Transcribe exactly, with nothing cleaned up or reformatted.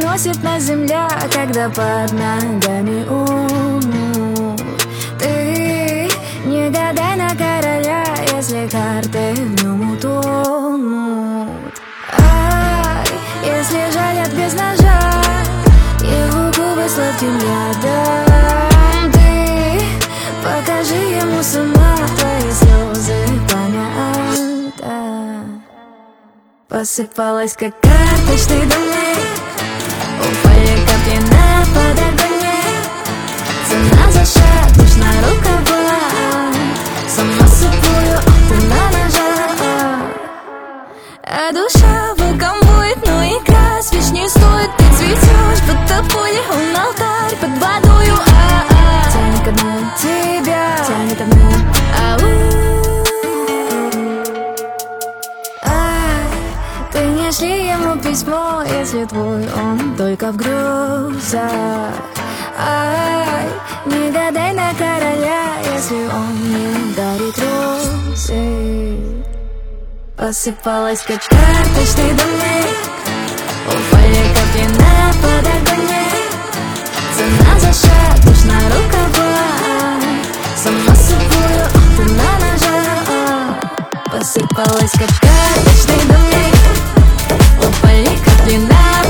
выносит на земля, когда под ногами умут. Ты не гадай на короля, если карты в нем утонут. Ай, если жалят без ножа его губы сладким ядом, ты покажи ему сама твои слезы помята. Посыпалась, как карточный домик, упали капли на подоконник. Цена за шаг, нужна рукава, сама сыплю, ты на ножах. А душа вулкан будет, но икра свеч не стоит. Ты цветешь, будто пуля, он алтарь под водою. А-а. Тянет ко дну тебя, тянет ко дну. Ты не шли ему письмо, если твой он только в грезах. Ай, не гадай на короля, если он не дарит розы. Посыпалась, как карточный домик, упали капли на подоконник. Цена за шаг, нужна рукава, сама сыплю, ты на ножах. Посыпалась, как карточный домик, упали капли на